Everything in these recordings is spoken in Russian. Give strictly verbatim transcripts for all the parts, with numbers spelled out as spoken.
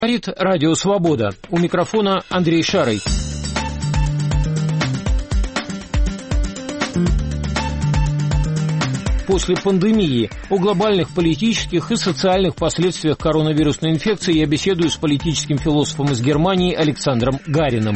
Говорит Радио Свобода. У микрофона Андрей Шарый. После пандемии о глобальных политических и социальных последствиях коронавирусной инфекции я беседую с политическим философом из Германии Александром Гариным.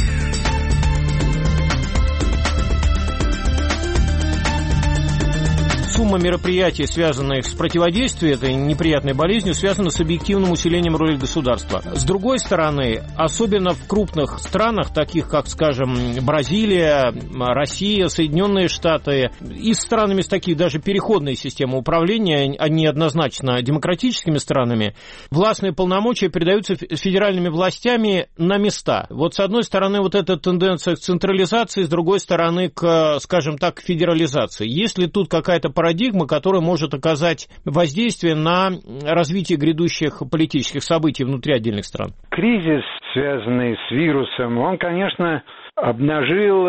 Сумма мероприятий, связанных с противодействием этой неприятной болезнью, связана с объективным усилением роли государства. С другой стороны, особенно в крупных странах, таких как, скажем, Бразилия, Россия, Соединенные Штаты, и с странами с таких даже переходной системой управления, а не однозначно демократическими странами, властные полномочия передаются федеральными властями на места. Вот с одной стороны вот эта тенденция к централизации, с другой стороны к, скажем так, федерализации. Есть ли тут какая-то парадигма, которая может оказать воздействие на развитие грядущих политических событий внутри отдельных стран? Кризис, связанный с вирусом, он, конечно, обнажил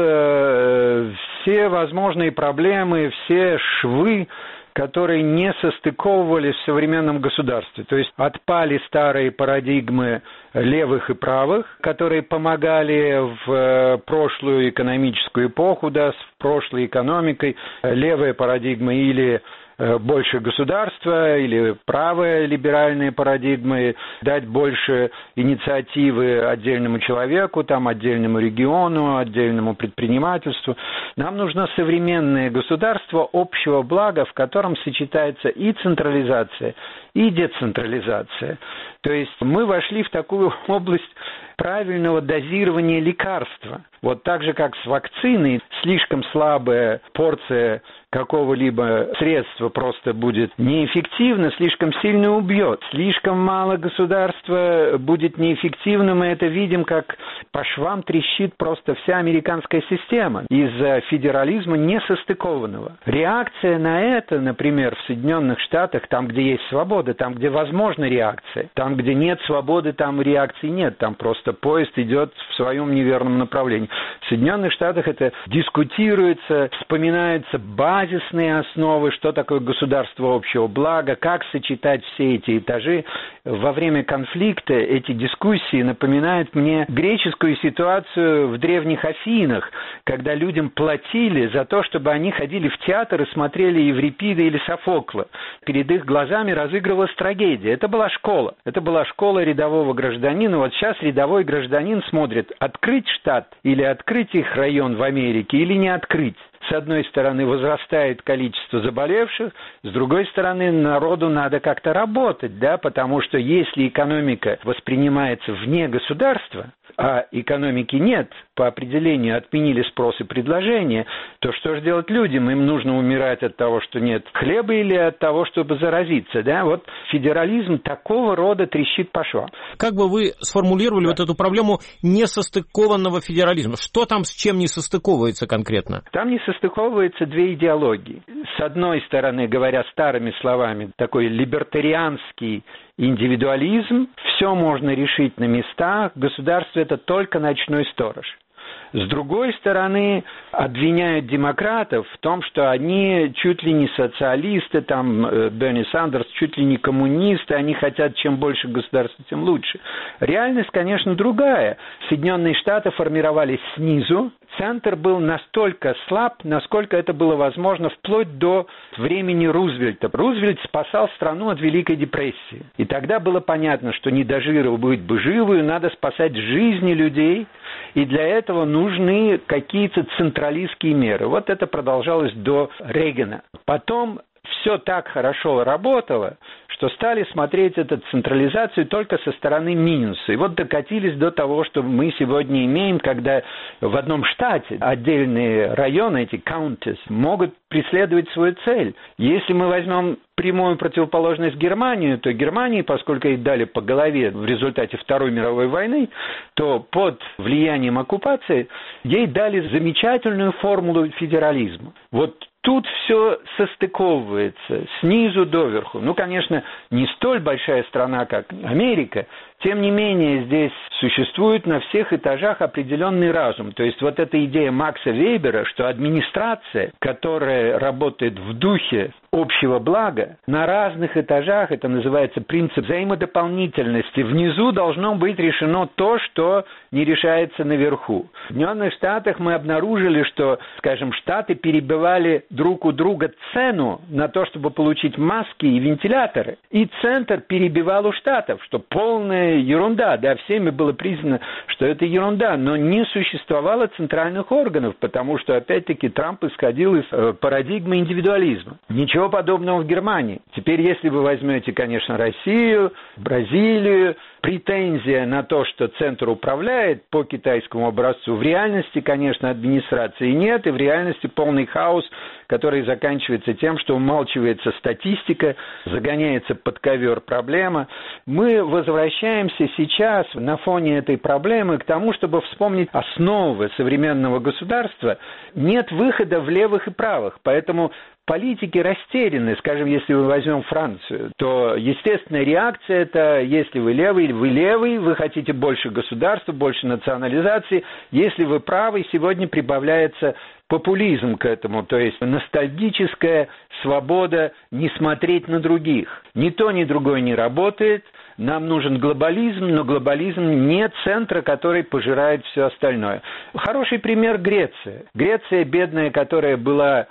э, все возможные проблемы, все швы, которые не состыковывались в современном государстве. То есть отпали старые парадигмы левых и правых, которые помогали в прошлую экономическую эпоху, да, с прошлой экономикой. Левая парадигма или больше государства, или правая либеральная парадигма, дать больше инициативы отдельному человеку, там, отдельному региону, отдельному предпринимательству. Нам нужно современное государство общего блага, в котором сочетается и централизация, и децентрализация. То есть мы вошли в такую область правильного дозирования лекарства. Вот так же, как с вакциной, слишком слабая порция какого-либо средства просто будет неэффективна, слишком сильно убьет. Слишком мало государства будет неэффективным, мы это видим, как по швам трещит просто вся американская система из-за федерализма несостыкованного. Реакция на это, например, в Соединенных Штатах, там, где есть свобода, там, где возможна реакция, там, где нет свободы, там реакции нет, там просто поезд идет в своем неверном направлении. В Соединенных Штатах это дискутируется, вспоминаются базисные основы, что такое государство общего блага, как сочетать все эти этажи. Во время конфликта эти дискуссии напоминают мне греческую ситуацию в древних Афинах, когда людям платили за то, чтобы они ходили в театр и смотрели Еврипида или Софокла. Перед их глазами разыгрывалась трагедия. Это была школа. Это была школа рядового гражданина. Вот сейчас рядовой гражданин смотрит, открыть штат или открыть их район в Америке или не открыть. С одной стороны, возрастает количество заболевших, с другой стороны, народу надо как-то работать, да, потому что если экономика воспринимается вне государства, а экономики нет, по определению отменили спрос и предложение, то что же делать людям? Им нужно умирать от того, что нет хлеба, или от того, чтобы заразиться, да? Вот федерализм такого рода трещит по швам. Как бы вы сформулировали да. вот эту проблему несостыкованного федерализма? Что там с чем не состыковывается конкретно? Там не состыковываются две идеологии. С одной стороны, говоря старыми словами, такой либертарианский индивидуализм, все можно решить на местах, государство это только ночной сторож. С другой стороны, обвиняют демократов в том, что они чуть ли не социалисты, там Берни Сандерс чуть ли не коммунисты, они хотят чем больше государства, тем лучше. Реальность, конечно, другая. Соединенные Штаты формировались снизу, центр был настолько слаб, насколько это было возможно вплоть до времени Рузвельта. Рузвельт спасал страну от Великой депрессии. И тогда было понятно, что не доживу быть бы живую, надо спасать жизни людей, и для этого нужны какие-то централистские меры. Вот это продолжалось до Рейгана. Потом все так хорошо работало, что стали смотреть эту централизацию только со стороны минуса. И вот докатились до того, что мы сегодня имеем, когда в одном штате отдельные районы, эти counties, могут преследовать свою цель. Если мы возьмем прямую противоположность Германии, то Германии, поскольку ей дали по голове в результате Второй мировой войны, то под влиянием оккупации ей дали замечательную формулу федерализма. Вот тут все состыковывается снизу доверху. Ну, конечно, не столь большая страна, как Америка, Тем не менее, здесь существует на всех этажах определенный разум. То есть вот эта идея Макса Вебера, что администрация, которая работает в духе общего блага, на разных этажах, это называется принцип взаимодополнительности, внизу должно быть решено то, что не решается наверху. В Соединенных Штатах мы обнаружили, что, скажем, Штаты перебивали друг у друга цену на то, чтобы получить маски и вентиляторы, и центр перебивал у Штатов, что полная ерунда, да, всеми было признано, что это ерунда, но не существовало центральных органов, потому что, опять-таки, Трамп исходил из парадигмы индивидуализма. Ничего подобного в Германии. Теперь, если вы возьмете, конечно, Россию, Бразилию, претензия на то, что центр управляет по китайскому образцу, в реальности, конечно, администрации нет, и в реальности полный хаос, который заканчивается тем, что умалчивается статистика, загоняется под ковер проблема. Мы возвращаемся сейчас на фоне этой проблемы к тому, чтобы вспомнить основы современного государства. Нет выхода в левых и правых, поэтому политики растеряны. Скажем, если мы возьмем Францию, то естественная реакция – это если вы левый, вы левый, вы хотите больше государства, больше национализации. Если вы правый, сегодня прибавляется популизм к этому, то есть ностальгическая свобода не смотреть на других. Ни то, ни другое не работает. Нам нужен глобализм, но глобализм не центра, который пожирает все остальное. Хороший пример – Греция. Греция бедная, которая была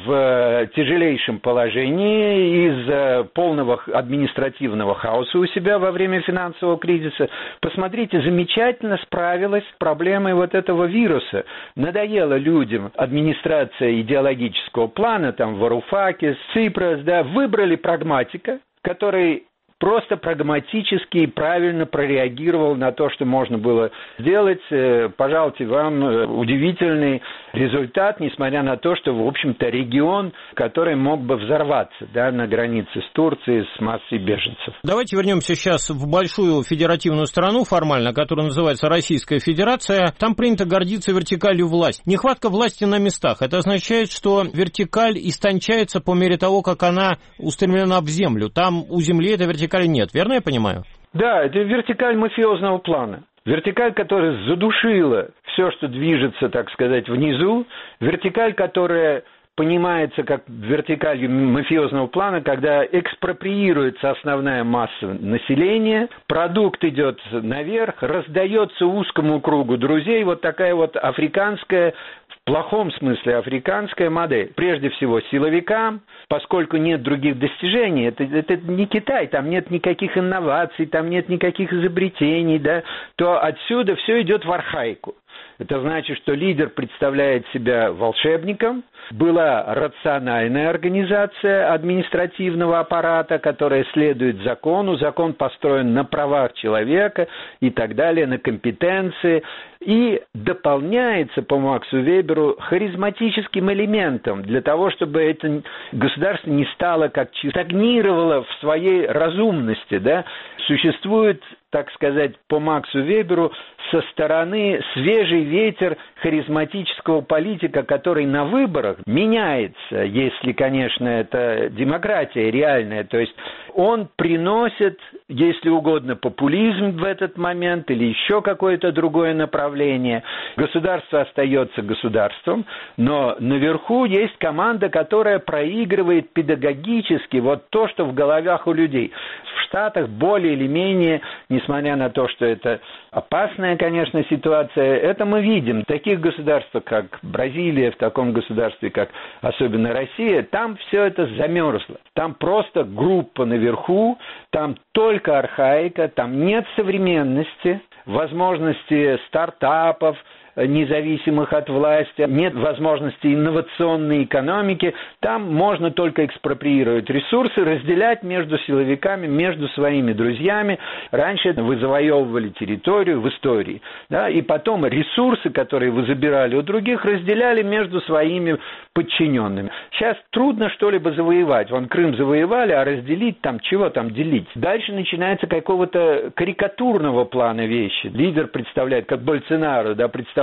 в тяжелейшем положении из-за полного административного хаоса у себя во время финансового кризиса. Посмотрите, замечательно справилась с проблемой вот этого вируса. Надоело людям администрация идеологического плана, там Варуфакис, Ципрас, да, выбрали прагматика, который просто прагматически и правильно прореагировал на то, что можно было сделать. Пожалуйте, вам удивительный результат, несмотря на то, что, в общем-то, регион, который мог бы взорваться, да, на границе с Турцией, с массой беженцев. Давайте вернемся сейчас в большую федеративную страну формально, которая называется Российская Федерация. Там принято гордиться вертикалью власти. Нехватка власти на местах. Это означает, что вертикаль истончается по мере того, как она устремлена в землю. Там у земли эта вертикаль нет, верно я понимаю? Да, это вертикаль мафиозного плана. Вертикаль, которая задушила все, что движется, так сказать, внизу. Вертикаль, которая понимается как вертикаль мафиозного плана, когда экспроприируется основная масса населения, продукт идет наверх, раздается узкому кругу друзей. Вот такая вот африканская, в плохом смысле африканская модель. Прежде всего силовикам, поскольку нет других достижений, это, это не Китай, там нет никаких инноваций, там нет никаких изобретений, да, то отсюда все идет в архаику. Это значит, что лидер представляет себя волшебником. Была рациональная организация административного аппарата, которая следует закону. Закон построен на правах человека и так далее, на компетенции. И дополняется по Максу Веберу харизматическим элементом для того, чтобы это государство не стало как стагнировало в своей разумности. Да? Существует, так сказать, по Максу Веберу со стороны свежий ветер харизматического политика, который на выборах меняется, если, конечно, это демократия реальная. То есть он приносит, если угодно, популизм в этот момент или еще какое-то другое направление. Государство остается государством, но наверху есть команда, которая проигрывает педагогически вот то, что в головах у людей. В Штатах более или менее, несмотря на то, что это опасная, конечно, ситуация, это мы видим. В таких государствах, как Бразилия, в таком государстве, как особенно Россия, там все это замерзло. Там просто группа наверху, там только архаика, там нет современности, возможности стартапов, независимых от власти, нет возможности инновационной экономики, там можно только экспроприировать ресурсы, разделять между силовиками, между своими друзьями. Раньше вы завоевывали территорию в истории, да, и потом ресурсы, которые вы забирали у других, разделяли между своими подчиненными. Сейчас трудно что-либо завоевать. Вон Крым завоевали, а разделить там, чего там делить? Дальше начинается какого-то карикатурного плана вещи. Лидер представляет, как Больсонaro, да, представляет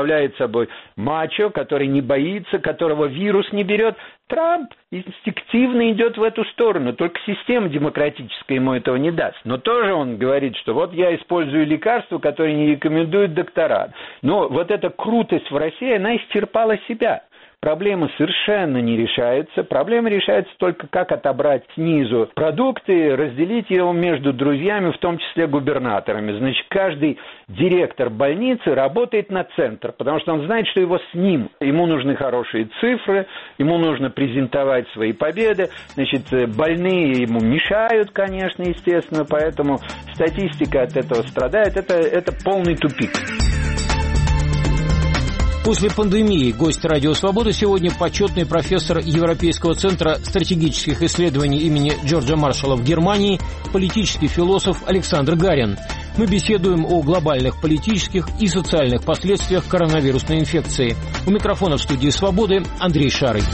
представляет собой мачо, который не боится, которого вирус не берет. Трамп инстинктивно идет в эту сторону, только система демократическая ему этого не даст. Но тоже он говорит, что вот я использую лекарства, которые не рекомендуют доктора. Но вот эта крутость в России, она исчерпала себя. Проблема совершенно не решается. Проблема решается только, как отобрать снизу продукты, разделить его между друзьями, в том числе губернаторами. Значит, каждый директор больницы работает на центр, потому что он знает, что его снимут. Ему нужны хорошие цифры, ему нужно презентовать свои победы. Значит, больные ему мешают, конечно, естественно, поэтому статистика от этого страдает. Это, это полный тупик. После пандемии гость «Радио Свобода» сегодня почетный профессор Европейского центра стратегических исследований имени Джорджа Маршалла в Германии, политический философ Александр Гарин. Мы беседуем о глобальных политических и социальных последствиях коронавирусной инфекции. У микрофона в студии «Свободы» Андрей Шарый.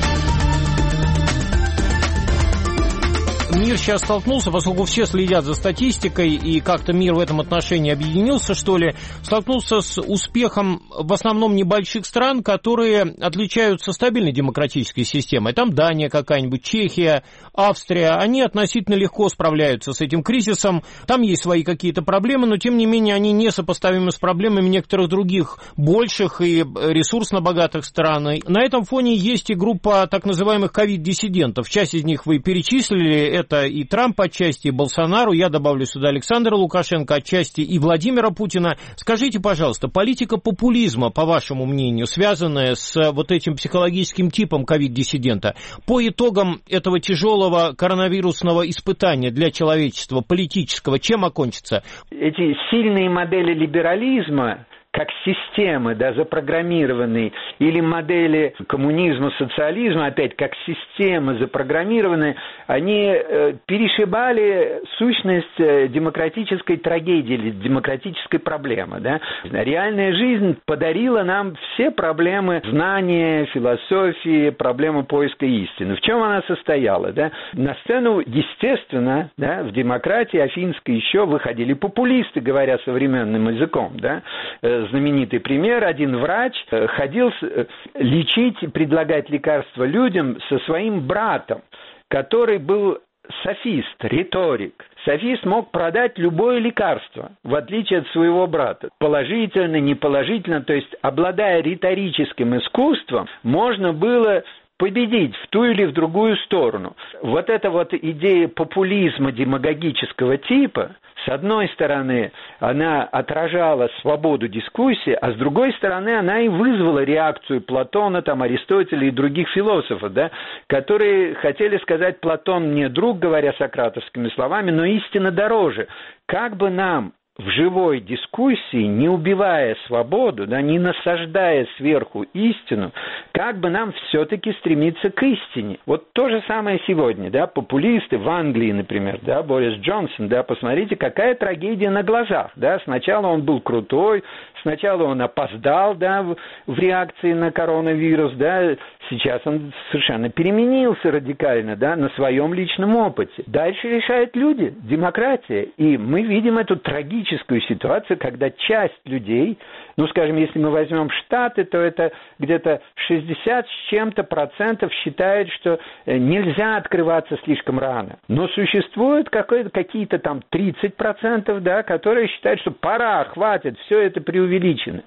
Мир сейчас столкнулся, поскольку все следят за статистикой, и как-то мир в этом отношении объединился, что ли, столкнулся с успехом в основном небольших стран, которые отличаются стабильной демократической системой. Там Дания какая-нибудь, Чехия, Австрия. Они относительно легко справляются с этим кризисом. Там есть свои какие-то проблемы, но, тем не менее, они несопоставимы с проблемами некоторых других больших и ресурсно богатых стран. На этом фоне есть и группа так называемых ковид-диссидентов. Часть из них вы перечислили. Это и Трамп отчасти, и Болсонару, я добавлю сюда Александра Лукашенко отчасти, и Владимира Путина. Скажите, пожалуйста, политика популизма, по вашему мнению, связанная с вот этим психологическим типом ковид-диссидента, по итогам этого тяжелого коронавирусного испытания для человечества, политического, чем окончится? Эти сильные модели либерализма, как системы, да, запрограммированные, или модели коммунизма, социализма, опять как системы запрограммированные, они э, перешибали сущность э, демократической трагедии или демократической проблемы. Да? Реальная жизнь подарила нам все проблемы знания, философии, проблемы поиска истины. В чем она состояла? Да? На сцену, естественно, да, в демократии афинской еще выходили популисты, говоря современным языком, да? Знаменитый пример. Один врач ходил лечить, предлагать лекарства людям со своим братом, который был софист, риторик. Софист мог продать любое лекарство, в отличие от своего брата. Положительно, неположительно, то есть, обладая риторическим искусством, можно было победить в ту или в другую сторону. Вот эта вот идея популизма демагогического типа, с одной стороны, она отражала свободу дискуссии, а с другой стороны, она и вызвала реакцию Платона, там, Аристотеля и других философов, да, которые хотели сказать: Платон мне друг, говоря сократовскими словами, но истина дороже. Как бы нам в живой дискуссии, не убивая свободу, да, не насаждая сверху истину, как бы нам все-таки стремиться к истине. Вот то же самое сегодня, да, популисты в Англии, например, да, Борис Джонсон, да, посмотрите, какая трагедия на глазах, да, сначала он был крутой, сначала он опоздал, да, в, в реакции на коронавирус, да, сейчас он совершенно переменился радикально, да, на своем личном опыте. Дальше решают люди, демократия, и мы видим эту трагическую ситуацию, когда часть людей, ну, скажем, если мы возьмем Штаты, то это где-то шестьдесят с чем-то процентов считают, что нельзя открываться слишком рано. Но существует какие-то там тридцать процентов, да, которые считают, что пора, хватит, все это преувеличено.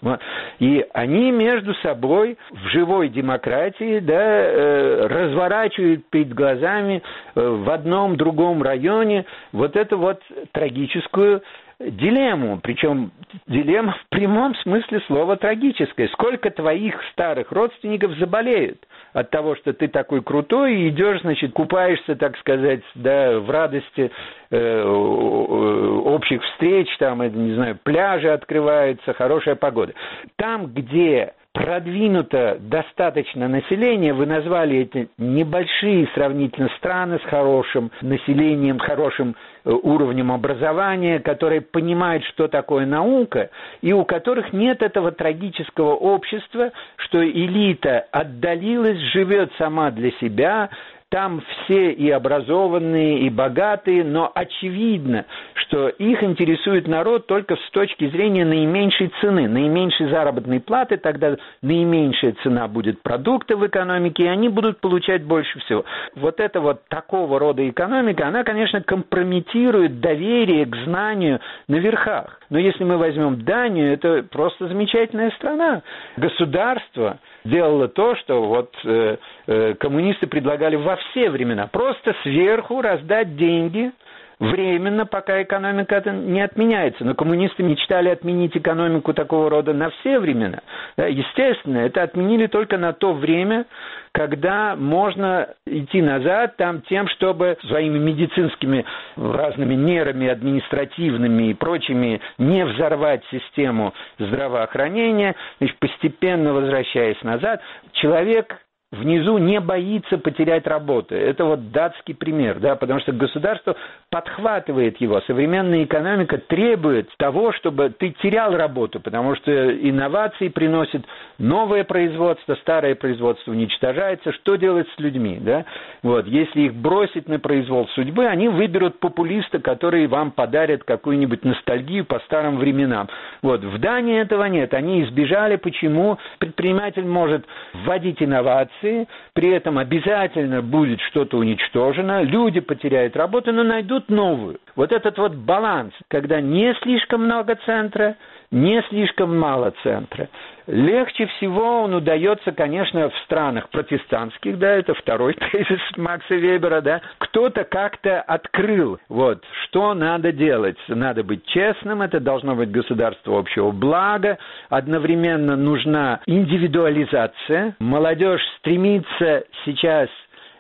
И они между собой в живой демократии, да, разворачивают перед глазами в одном другом районе вот эту вот трагическую дилемму, причем дилемма в прямом смысле слова трагическая. Сколько твоих старых родственников заболеют от того, что ты такой крутой и идешь, значит, купаешься, так сказать, да, в радости э, общих встреч, там, не знаю, пляжи открываются, хорошая погода. Там, где продвинуто достаточно населения, вы назвали эти небольшие сравнительно страны с хорошим населением, хорошим уровнем образования, которые понимают, что такое наука, и у которых нет этого трагического общества, что элита отдалилась, живет сама для себя, там все и образованные, и богатые, но очевидно, что их интересует народ только с точки зрения наименьшей цены, наименьшей заработной платы, тогда наименьшая цена будет продукта в экономике, и они будут получать больше всего. Вот эта вот такого рода экономика, она, конечно, компрометирует доверие к знанию на верхах. Но если мы возьмем Данию, это просто замечательная страна. Государство делало то, что вот э, э, коммунисты предлагали во все времена. Просто сверху раздать деньги временно, пока экономика не отменяется. Но коммунисты мечтали отменить экономику такого рода на все времена. Да, естественно, это отменили только на то время, когда можно идти назад там тем, чтобы своими медицинскими разными мерами административными и прочими не взорвать систему здравоохранения, значит, постепенно возвращаясь назад, человек внизу не боится потерять работу. Это вот датский пример, да, потому что государство подхватывает его. Современная экономика требует того, чтобы ты терял работу, потому что инновации приносят новое производство, старое производство уничтожается. Что делать с людьми, да? Вот, если их бросить на произвол судьбы, они выберут популиста, который вам подарит какую-нибудь ностальгию по старым временам. Вот, в Дании этого нет. Они избежали. Почему? Предприниматель может вводить инновации, при этом обязательно будет что-то уничтожено, люди потеряют работу, но найдут новую. Вот этот вот баланс, когда не слишком много центра, не слишком мало центра. Легче всего он удается, конечно, в странах протестантских, да, это второй тезис Макса Вебера, да, кто-то как-то открыл, вот, что надо делать. Надо быть честным, это должно быть государство общего блага, одновременно нужна индивидуализация. Молодежь стремится сейчас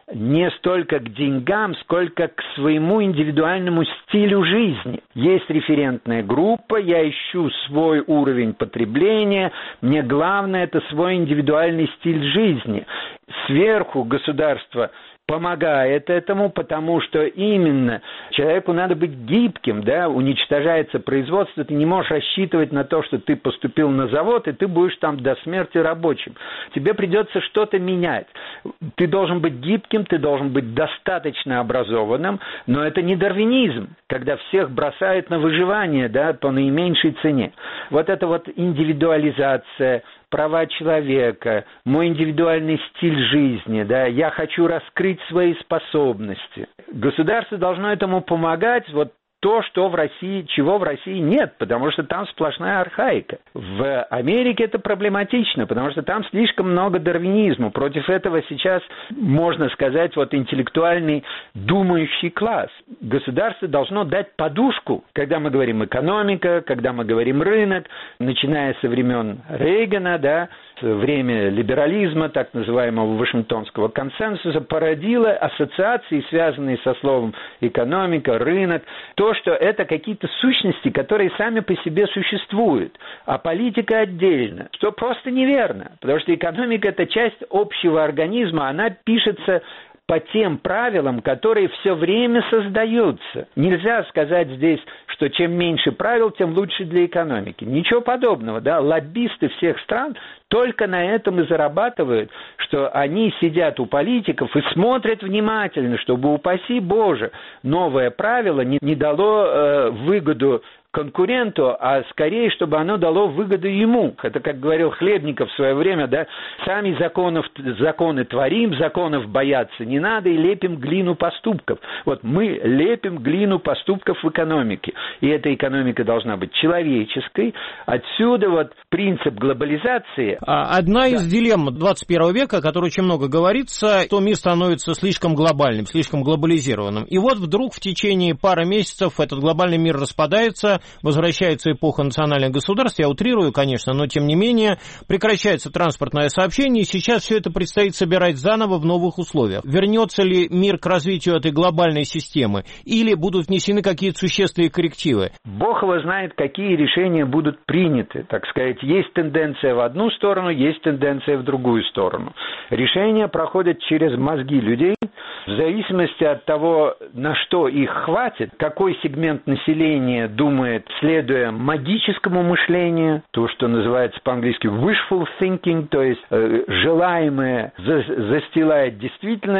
не столько к деньгам, сколько к своему индивидуальному стилю жизни. Есть референтная группа, я ищу свой уровень потребления, мне главное это свой индивидуальный стиль жизни. Сверху государство помогает этому, потому что именно человеку надо быть гибким, да, уничтожается производство, ты не можешь рассчитывать на то, что ты поступил на завод, и ты будешь там до смерти рабочим. Тебе придется что-то менять. Ты должен быть гибким, ты должен быть достаточно образованным, но это не дарвинизм, когда всех бросают на выживание, да, по наименьшей цене. Вот это вот индивидуализация, права человека, мой индивидуальный стиль жизни, да, я хочу раскрыть свои способности. Государство должно этому помогать, вот то, что в России, чего в России нет, потому что там сплошная архаика. В Америке это проблематично, потому что там слишком много дарвинизма. Против этого сейчас, можно сказать, вот интеллектуальный думающий класс. Государство должно дать подушку, когда мы говорим экономика, когда мы говорим рынок, начиная со времен Рейгана, да, время либерализма, так называемого Вашингтонского консенсуса, породило ассоциации, связанные со словом экономика, рынок, то, что это какие-то сущности, которые сами по себе существуют, а политика отдельно, что просто неверно, потому что экономика – это часть общего организма, она пишется по тем правилам, которые все время создаются. Нельзя сказать здесь, что чем меньше правил, тем лучше для экономики. Ничего подобного, да, лоббисты всех стран только на этом и зарабатывают, что они сидят у политиков и смотрят внимательно, чтобы, упаси Боже, новое правило не, не дало э, выгоду конкуренту, а скорее, чтобы оно дало выгоду ему. Это, как говорил Хлебников в свое время, да, сами законов, законы творим, законов бояться не надо и лепим глину поступков. Вот мы лепим глину поступков в экономике. И эта экономика должна быть человеческой. Отсюда вот принцип глобализации. Одна из да. дилемм двадцать первого века, о которой очень много говорится, что мир становится слишком глобальным, слишком глобализированным. И вот вдруг в течение пары месяцев этот глобальный мир распадается, возвращается эпоха национальных государств, я утрирую, конечно, но тем не менее, прекращается транспортное сообщение, и сейчас все это предстоит собирать заново в новых условиях. Вернется ли мир к развитию этой глобальной системы, или будут внесены какие-то существенные коррективы? Бог его знает, какие решения будут приняты, так сказать. Есть тенденция в одну сторону, есть тенденция в другую сторону. Решения проходят через мозги людей, в зависимости от того, на что их хватит, какой сегмент населения думает, следуя магическому мышлению, то, что называется по-английски wishful thinking, то есть э, желаемое за, застилает действительное,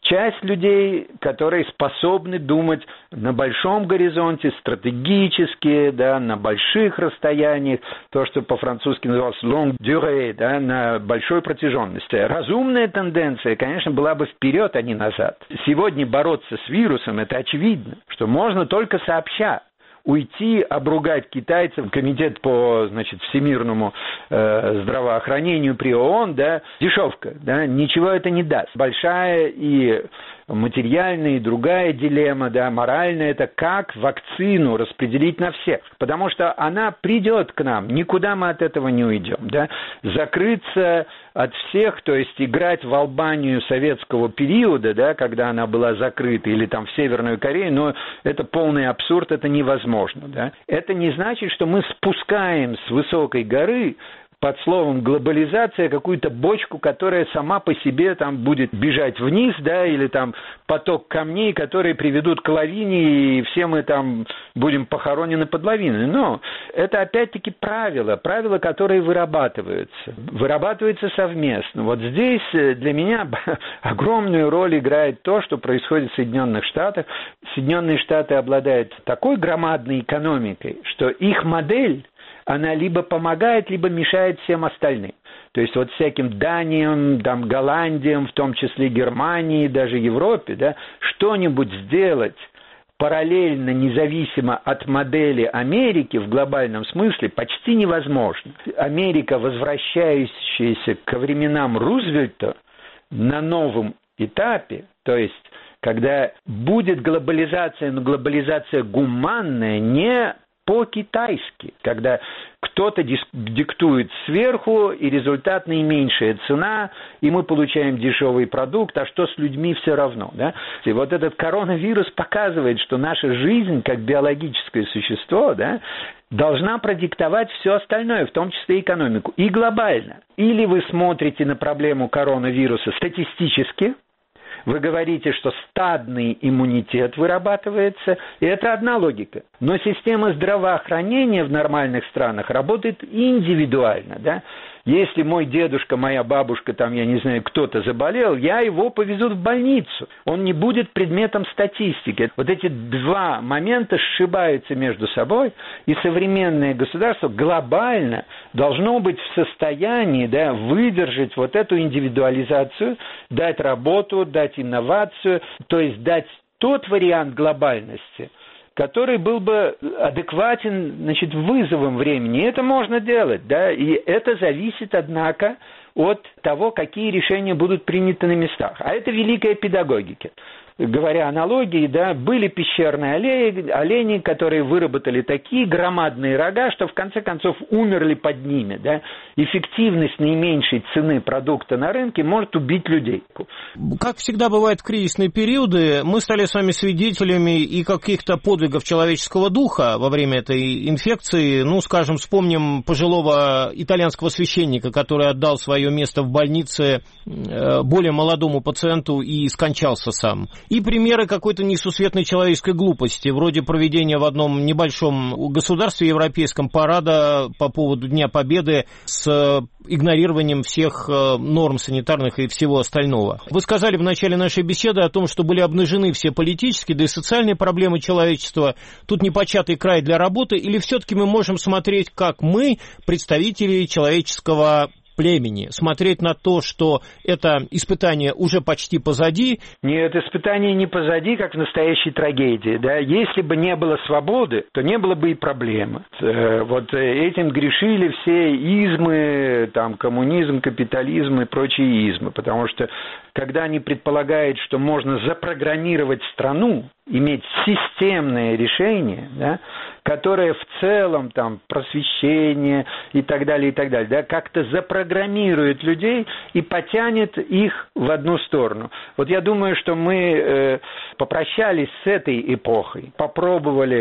часть людей, которые способны думать на большом горизонте, стратегически, да, на больших расстояниях, то, что по-французски называлось longue durée, да, на большой протяженности. Разумная тенденция, конечно, была бы вперед, а не назад. Сегодня бороться с вирусом, это очевидно, что можно только сообща. Уйти, обругать китайцев, комитет по, значит, всемирному э, здравоохранению при ООН, да, дешевка, да, ничего это не даст. Большая и материальная, и другая дилемма, да, моральная, это как вакцину распределить на всех, потому что она придет к нам, никуда мы от этого не уйдем, да, закрыться от всех, то есть играть в Албанию советского периода, да, когда она была закрыта, или там в Северную Корею, но это полный абсурд, это невозможно, да. Это не значит, что мы спускаем с высокой горы под словом глобализация какую-то бочку, которая сама по себе там будет бежать вниз, да, или там поток камней, которые приведут к лавине, и все мы там будем похоронены под лавиной. Но это опять-таки правила, правила, которые вырабатываются, вырабатываются совместно. Вот здесь для меня огромную роль играет то, что происходит в Соединенных Штатах. Соединенные Штаты обладают такой громадной экономикой, что их модель, она либо помогает, либо мешает всем остальным. То есть вот всяким Даниям, там, Голландиям, в том числе Германии, даже Европе, да, что-нибудь сделать параллельно, независимо от модели Америки в глобальном смысле почти невозможно. Америка, возвращающаяся ко временам Рузвельта на новом этапе, то есть когда будет глобализация, но глобализация гуманная, не по-китайски, когда кто-то диктует сверху, и результат наименьшая цена, и мы получаем дешевый продукт, а что с людьми все равно. Да? И вот этот коронавирус показывает, что наша жизнь, как биологическое существо, да, должна продиктовать все остальное, в том числе экономику, и глобально. Или вы смотрите на проблему коронавируса статистически, вы говорите, что стадный иммунитет вырабатывается, и это одна логика. Но система здравоохранения в нормальных странах работает индивидуально, да? Если мой дедушка, моя бабушка, там, я не знаю, кто-то заболел, я его повезу в больницу. Он не будет предметом статистики. Вот эти два момента сшибаются между собой, и современное государство глобально должно быть в состоянии, да, выдержать вот эту индивидуализацию, дать работу, дать инновацию, то есть дать тот вариант глобальности, который был бы адекватен, значит, вызовам времени. И это можно делать, да, и это зависит, однако, от того, какие решения будут приняты на местах. А это великая педагогика. Говоря аналогии, да, были пещерные олени, олени, которые выработали такие громадные рога, что в конце концов умерли под ними, да. Эффективность наименьшей цены продукта на рынке может убить людей. Как всегда бывает в кризисные периоды, мы стали с вами свидетелями и каких-то подвигов человеческого духа во время этой инфекции. Ну, скажем, вспомним пожилого итальянского священника, который отдал свое место в больнице более молодому пациенту и скончался сам. И примеры какой-то несусветной человеческой глупости, вроде проведения в одном небольшом государстве европейском парада по поводу Дня Победы с игнорированием всех норм санитарных и всего остального. Вы сказали в начале нашей беседы о том, что были обнажены все политические, да и социальные проблемы человечества. Тут непочатый край для работы, или все-таки мы можем смотреть, как мы, представители человеческого племени, смотреть на то, что это испытание уже почти позади? Нет, испытание не позади, как в настоящей трагедии. Да? Если бы не было свободы, то не было бы и проблемы. Вот этим грешили все измы, там, коммунизм, капитализм и прочие измы, потому что когда они предполагают, что можно запрограммировать страну, иметь системное решение, да, которое в целом, там, просвещение и так далее, и так далее, да, как-то запрограммирует людей и потянет их в одну сторону. Вот я думаю, что мы э, попрощались с этой эпохой, попробовали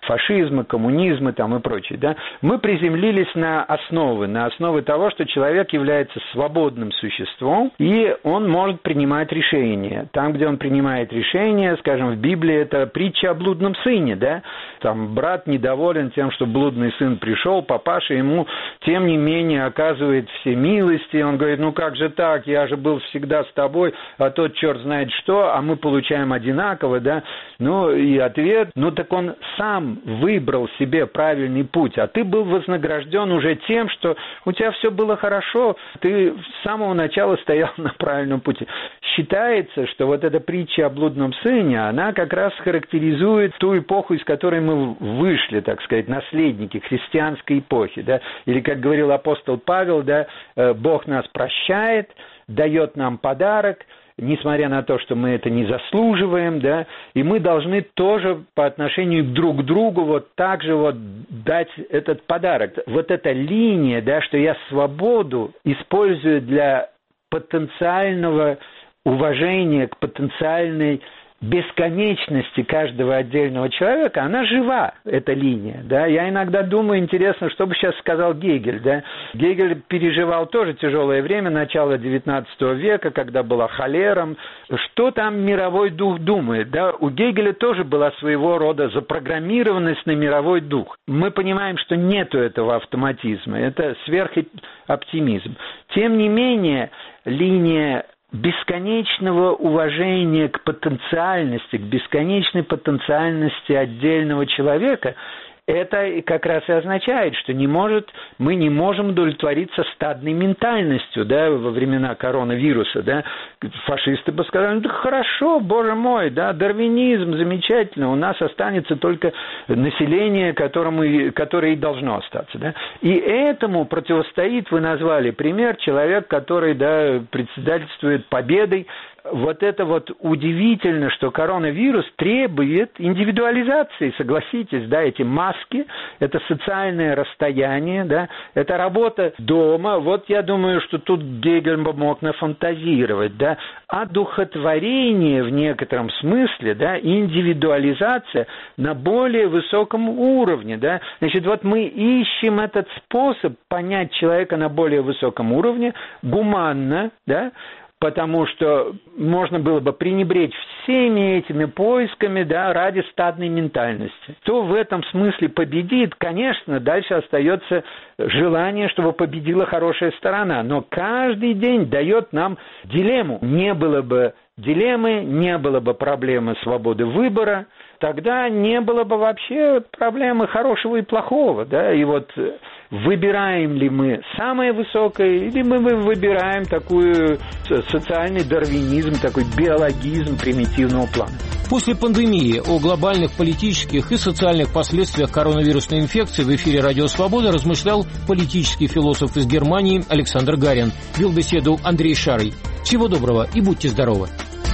фашизма, коммунизма там и прочее, да, мы приземлились на основы, на основы того, что человек является свободным существом, и он может принимать решения. Там, где он принимает решения, скажем, в Библии это притча о блудном сыне, да, там брат недоволен тем, что блудный сын пришел, папаша ему, тем не менее, оказывает все милости, он говорит, ну как же так, я же был всегда с тобой, а тот черт знает что, а мы получаем одинаково, да, ну и ответ, ну так он сам выбрал себе правильный путь, а ты был вознагражден уже тем, что у тебя все было хорошо, ты с самого начала стоял на правильном пути. Считается, что вот эта притча о блудном сыне, она как раз характеризует ту эпоху, из которой мы вышли, так сказать, наследники христианской эпохи, да, или, как говорил апостол Павел, да, Бог нас прощает, дает нам подарок, несмотря на то, что мы это не заслуживаем, да, и мы должны тоже по отношению друг к другу вот так же вот дать этот подарок. Вот эта линия, да, что я свободу использую для потенциального уважения к потенциальной бесконечности каждого отдельного человека, она жива, эта линия, да, я иногда думаю, интересно, что бы сейчас сказал Гегель, да, Гегель переживал тоже тяжелое время, начало девятнадцатого века, когда была холера, что там мировой дух думает, да, у Гегеля тоже была своего рода запрограммированность на мировой дух, мы понимаем, что нету этого автоматизма, это сверхоптимизм, тем не менее, линия бесконечного уважения к потенциальности, к бесконечной потенциальности отдельного человека, это как раз и означает, что не может, мы не можем удовлетвориться стадной ментальностью, да, во времена коронавируса, да, фашисты бы сказали, ну так хорошо, боже мой, да, дарвинизм, замечательно, у нас останется только население, которому, которое и должно остаться, да, и этому противостоит, вы назвали пример, человек, который, да, председательствует победой. Вот это вот удивительно, что коронавирус требует индивидуализации, согласитесь, да, эти маски, это социальное расстояние, да, это работа дома, вот я думаю, что тут Гегель мог нафантазировать, да, одухотворение в некотором смысле, да, индивидуализация на более высоком уровне, да, значит, вот мы ищем этот способ понять человека на более высоком уровне, гуманно, да, потому что можно было бы пренебречь всеми этими поисками, да, ради стадной ментальности. Кто в этом смысле победит, конечно, дальше остается желание, чтобы победила хорошая сторона, но каждый день дает нам дилемму. Не было бы дилеммы, не было бы проблемы свободы выбора, тогда не было бы вообще проблемы хорошего и плохого, да, и вот выбираем ли мы самое высокое, или мы выбираем такой социальный дарвинизм, такой биологизм примитивного плана. После пандемии о глобальных политических и социальных последствиях коронавирусной инфекции в эфире «Радио Свобода» размышлял политический философ из Германии Александр Гарин. Вел беседу Андрей Шарый. Всего доброго и будьте здоровы!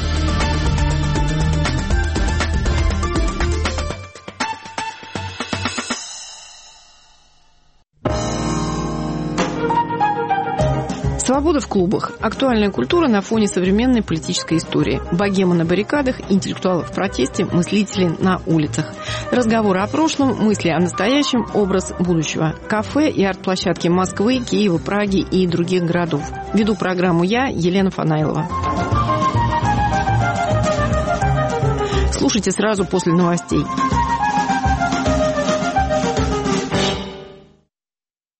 Свобода в клубах. Актуальная культура на фоне современной политической истории. Богема на баррикадах, интеллектуалы в протесте, мыслители на улицах. Разговоры о прошлом, мысли о настоящем, образ будущего. Кафе и арт-площадки Москвы, Киева, Праги и других городов. Веду программу я, Елена Фанаилова. Слушайте сразу после новостей.